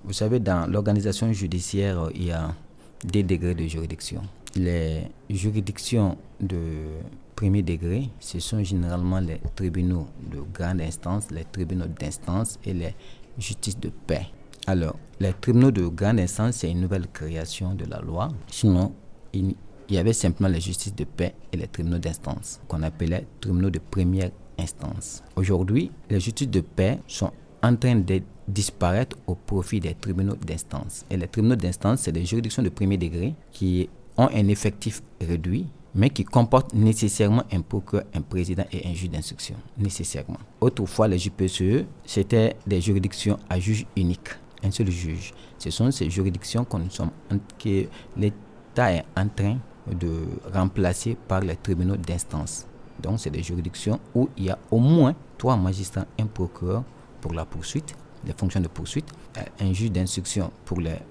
Vous savez, dans l'organisation judiciaire, il y a des degrés de juridiction. Les juridictions de premier degré, ce sont généralement les tribunaux de grande instance, les tribunaux d'instance et les justices de paix. Alors, les tribunaux de grande instance, c'est une nouvelle création de la loi. Sinon, il y avait simplement les justices de paix et les tribunaux d'instance, qu'on appelait tribunaux de première instance. Aujourd'hui, les justices de paix sont en train de disparaître au profit des tribunaux d'instance. Et les tribunaux d'instance, c'est des juridictions de premier degré qui ont un effectif réduit, mais qui comportent nécessairement un procureur, un président et un juge d'instruction. Nécessairement. Autrefois, les JPCE, c'était des juridictions à juge unique, un seul juge. Ce sont ces juridictions que l'État est en train de remplacer par les tribunaux d'instance. Donc, c'est des juridictions où il y a au moins 3 magistrats, un procureur pour la poursuite, les fonctions de poursuite, un juge d'instruction pour les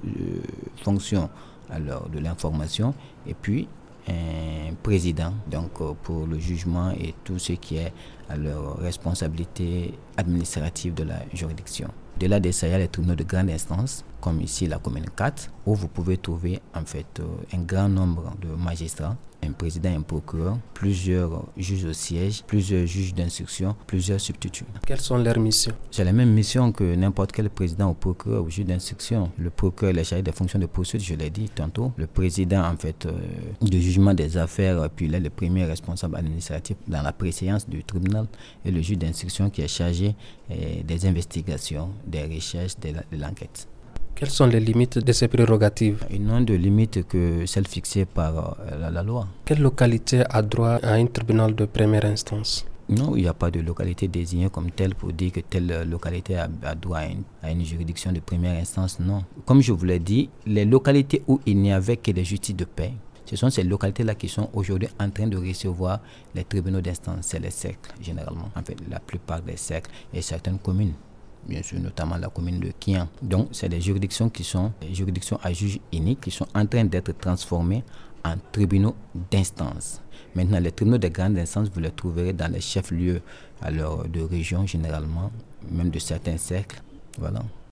fonctions de l'information, et puis un président donc pour le jugement et tout ce qui est à leur responsabilité administrative de la juridiction. De là, il y a les tribunaux de grande instance, comme ici la commune 4, où vous pouvez trouver en fait un grand nombre de magistrats, un président, un procureur, plusieurs juges au siège, plusieurs juges d'instruction, plusieurs substituts. Quelles sont leurs missions? C'est la même mission que n'importe quel président ou procureur ou juge d'instruction. Le procureur est chargé des fonctions de poursuite, je l'ai dit tantôt. Le président, en fait, du jugement des affaires, puis il est le premier responsable administratif dans la préséance du tribunal, et le juge d'instruction qui est chargé des investigations, des recherches, de l'enquête. Quelles sont les limites de ces prérogatives? Ils n'ont de limites que celles fixées par la loi. Quelle localité a droit à un tribunal de première instance? Non, il n'y a pas de localité désignée comme telle pour dire que telle localité a droit à une juridiction de première instance. Non. Comme je vous l'ai dit, les localités où il n'y avait que des justices de paix, ce sont ces localités-là qui sont aujourd'hui en train de recevoir les tribunaux d'instance. C'est les cercles, généralement. En fait, la plupart des cercles et certaines communes. Bien sûr, notamment la commune de Kian. Donc, c'est des juridictions qui sont des juridictions à juge unique qui sont en train d'être transformées en tribunaux d'instance. Maintenant, les tribunaux de grande instance, vous les trouverez dans les chefs-lieux de région, généralement, même de certains cercles. Voilà.